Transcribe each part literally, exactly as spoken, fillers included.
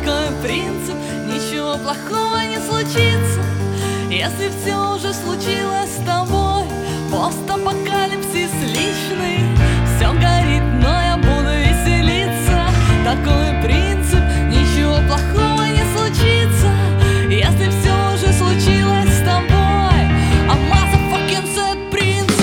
Такой принцип: ничего плохого не случится, если все уже случилось с тобой. Постапокалипсис личный, все горит, но я буду веселиться. Такой принцип: ничего плохого не случится, если все уже случилось с тобой. А motherfucking sad принцип.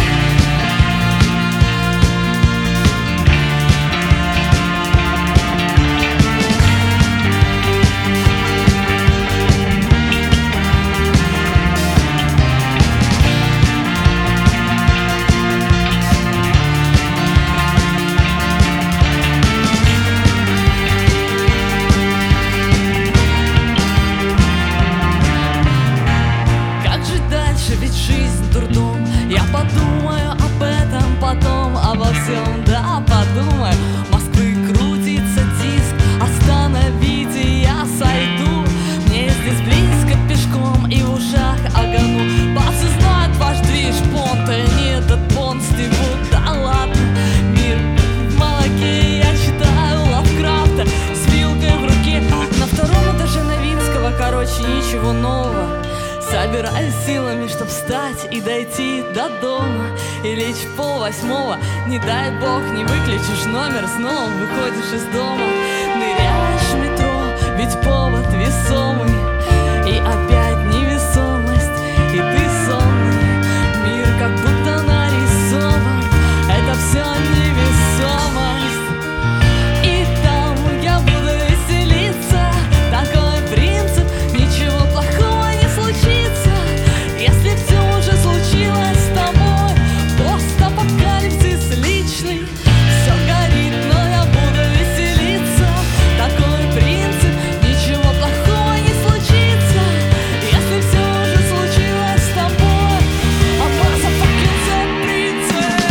Ведь жизнь дурдом. Я подумаю об этом потом, обо всем, да, подумаю. Москвы крутится диск, остановите, я сойду. Мне здесь близко пешком и в ушах огану. Басы знают ваш движ, понт, а не этот понт стебут. Да ладно, мир в молоке, я читаю Лавкрафта с вилкой в руке. На втором этаже Новинского, короче, ничего нового. Собираюсь силами, чтоб встать и дойти до дома. И лечь в пол восьмого, не дай бог, не выключишь номер, снова выходишь из дома. Ныряешь в метро, ведь повод весомый. И опять невесомость, и ты сонный. Мир как будто нарисован, это все невесомость. И там я буду веселиться. Такой принцип: ничего плохого не случится, если все уже случилось с тобой. Постапокалипсис личный, все горит, но я буду веселиться. Такой принцип: ничего плохого не случится, если все уже случилось с тобой. А motherfucking sad принцип.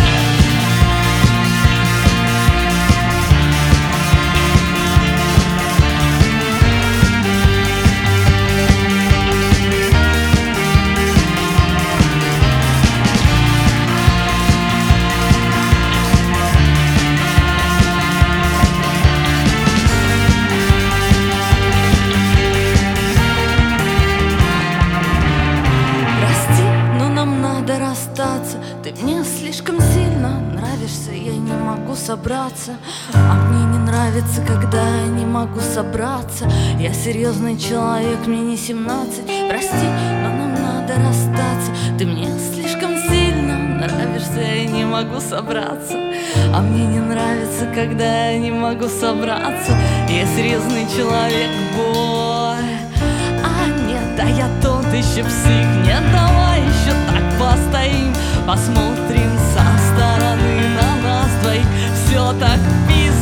Ты мне слишком сильно нравишься, я не могу собраться. А мне не нравится, когда я не могу собраться. Я серьезный человек, мне не семнадцать. Прости, но нам надо расстаться. Ты мне слишком сильно нравишься, я не могу собраться. А мне не нравится, когда я не могу собраться. Я серьезный человек, бой. А нет, да я тот еще псих. Нет, давай еще так постоим, посмотрим со стороны на нас двоих. Все так пиздец.